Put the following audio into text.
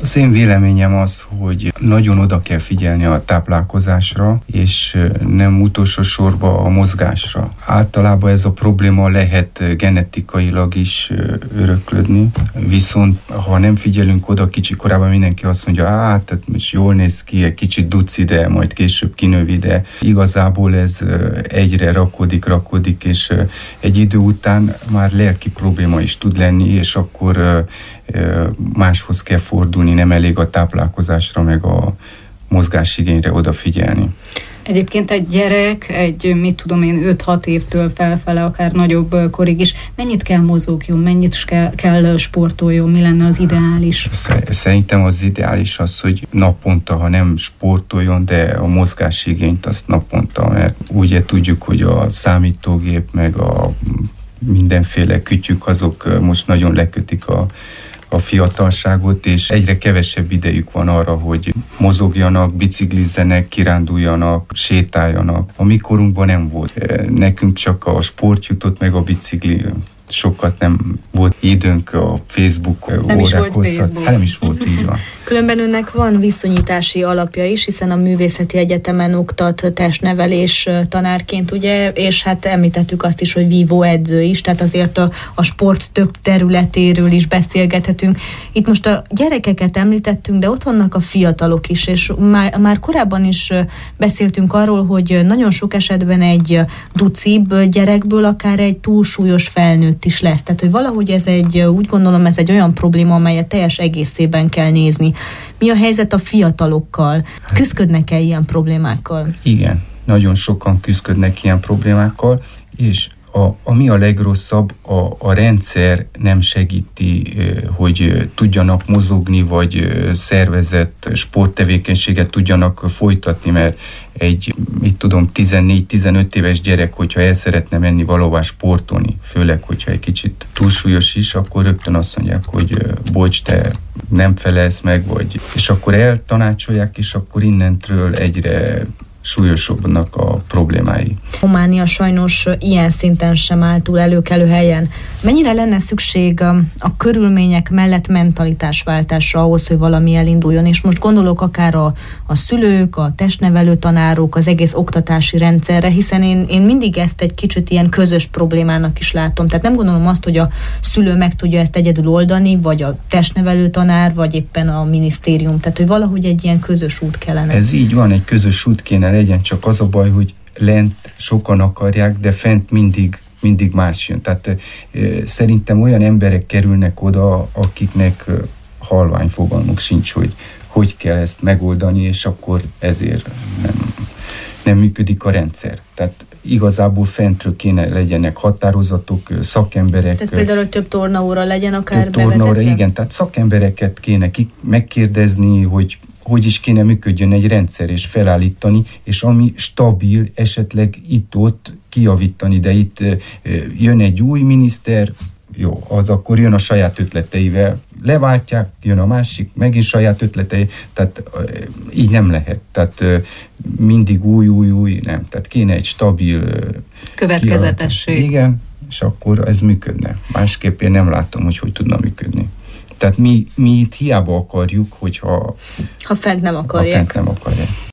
Az én véleményem az, hogy nagyon oda kell figyelni a táplálkozásra, és nem utolsó sorban a mozgásra. Általában ez a probléma lehet genetikailag is öröklődni, viszont ha nem figyelünk oda kicsi korában, mindenki azt mondja, tehát most jól néz ki, egy kicsit duci, de majd később kinövi, de igazából ez egyre rakodik, és egy idő után már lelki probléma is tud lenni, és akkor máshoz kell fordulni, nem elég a táplálkozásra, meg a mozgásigényre odafigyelni. Egyébként egy gyerek, 5-6 évtől felfele, akár nagyobb korig is, mennyit kell mozogjon, mennyit kell sportoljon, mi lenne az ideális? Szerintem az ideális az, hogy naponta, ha nem sportoljon, de a mozgásigényt azt naponta, mert ugye tudjuk, hogy a számítógép, meg a mindenféle kütyük, azok most nagyon lekötik a fiatalságot, és egyre kevesebb idejük van arra, hogy mozogjanak, biciklizzenek, kiránduljanak, sétáljanak. A mi korunkban nem volt. Nekünk csak a sport jutott, meg a bicikli. Sokat nem volt időnk a Facebook órákhoz. Nem is volt, így van. Különben önnek van viszonyítási alapja is, hiszen a Művészeti Egyetemen oktat testnevelés tanárként, ugye, és hát említettük azt is, hogy vívó edző is, tehát azért a sport több területéről is beszélgethetünk. Itt most a gyerekeket említettünk, de ott vannak a fiatalok is, és már korábban is beszéltünk arról, hogy nagyon sok esetben egy ducibb gyerekből akár egy túlsúlyos felnőtt is lesz. Tehát, hogy valahogy úgy gondolom, ez egy olyan probléma, amelyet teljes egészében kell nézni. Mi a helyzet a fiatalokkal? Küszködnek-e ilyen problémákkal? Igen, nagyon sokan küszködnek ilyen problémákkal, és ami a legrosszabb, a rendszer nem segíti, hogy tudjanak mozogni, vagy szervezett sporttevékenységet tudjanak folytatni, mert egy, 14-15 éves gyerek, hogyha el szeretne menni valahová sportolni, főleg, hogyha egy kicsit túlsúlyos is, akkor rögtön azt mondják, hogy bocs, te nem felelsz meg, és akkor eltanácsolják, és akkor innentől egyre súlyosabbnak a problémái. Románia sajnos ilyen szinten sem áll túl előkelő helyen. Mennyire lenne szükség a körülmények mellett mentalitásváltásra ahhoz, hogy valami elinduljon? És most gondolok akár a szülők, a testnevelő tanárok, az egész oktatási rendszerre, hiszen én mindig ezt egy kicsit ilyen közös problémának is látom. Tehát nem gondolom azt, hogy a szülő meg tudja ezt egyedül oldani, vagy a testnevelő tanár, vagy éppen a minisztérium. Tehát, hogy valahogy egy ilyen közös út kellene. Ez így van, egy közös út kéne legyen, csak az a baj, hogy lent sokan akarják, de fent mindig más jön. Tehát szerintem olyan emberek kerülnek oda, akiknek halvány fogalmuk sincs, hogy kell ezt megoldani, és akkor ezért nem működik a rendszer. Tehát igazából fentről kéne legyenek határozatok, szakemberek. Tehát például, hogy több tornaóra legyen akár bevezetve? Igen, tehát szakembereket kéne megkérdezni, hogy is kéne működjön egy rendszer, és felállítani, és ami stabil, esetleg itt-ott kijavítani, de itt jön egy új miniszter, jó, az akkor jön a saját ötleteivel, leváltják, jön a másik, megint saját ötletei, tehát így nem lehet. Tehát mindig új, nem. Tehát kéne egy stabil következetesség. Igen, és akkor ez működne. Másképp én nem látom, hogy tudna működni. Tehát mi itt hiába akarjuk, hogyha fent nem akarják.